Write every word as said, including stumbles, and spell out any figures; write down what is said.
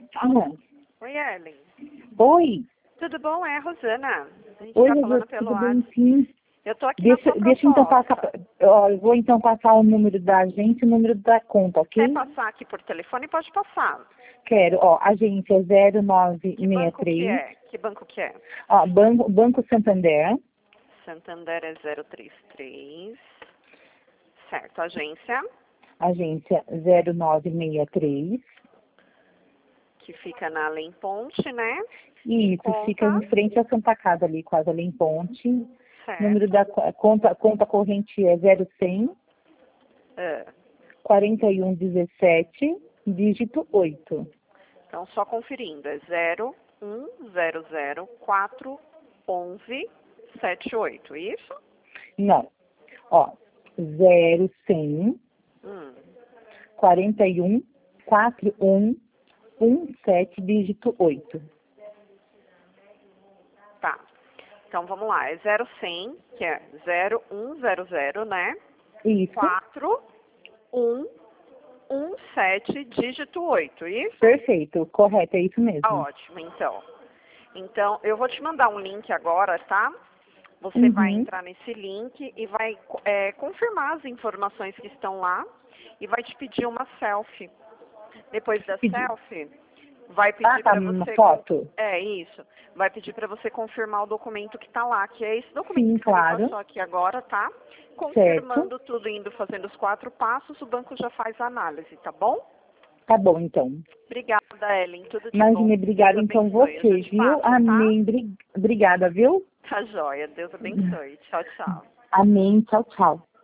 Fala. Oi, Ellen. Oi. Tudo bom? É a Rosana. A gente Oi, tá Rosana, falando pelo tudo bem, WhatsApp. sim. Eu tô aqui Deixa, na sua deixa então passar, proposta. ó, eu vou então passar o número da agência e o número da conta, Quer ok? passar aqui por telefone? Pode passar. Quero, ó, agência zero nove Que seis banco que três, é? Que banco que é? ó, Banco, Banco Santander, Santander é zero três três. Certo. Agência, agência zero nove seis três, que fica na Além Ponte, né? e isso, Conta. fica em frente à Santa Casa ali, quase ali em Ponte. Número Certo. da co- conta, conta corrente é zero cem, É. quarenta e um dezessete, dígito oito. Então, só conferindo. É zero um zero zero quatro onze sete oito. Isso? Não, ó, zero cem, Hum. quarenta e um, quarenta e um, sete, dígito oito. Tá. Então vamos lá, é zero cem, que é zero um zero zero, né? Isso, quatro um um sete, dígito oito, isso? perfeito, correto, é isso Tá mesmo. ótimo, então. Então, eu vou te mandar um link agora, tá? Você vai Uhum. entrar nesse link e vai é, confirmar as informações que estão lá e vai te pedir uma selfie. Depois da Pedi- selfie, vai Ah, pedir tá, para uma você... con- foto? É, isso. Vai pedir para você confirmar o documento que está lá, que é esse documento Sim, que você me claro, passou aqui agora, tá? certo. Confirmando tudo, indo fazendo os quatro passos, o banco já faz a análise, tá bom? Tá bom, então. Obrigada, Ellen. Tudo de bom. Imagine, Deus obrigada, então, abençoe. Eu já você, te viu? passo, tá? Amém, bri- obrigada, viu? Tá joia. Deus abençoe. Tchau, tchau. Amém, tchau, tchau.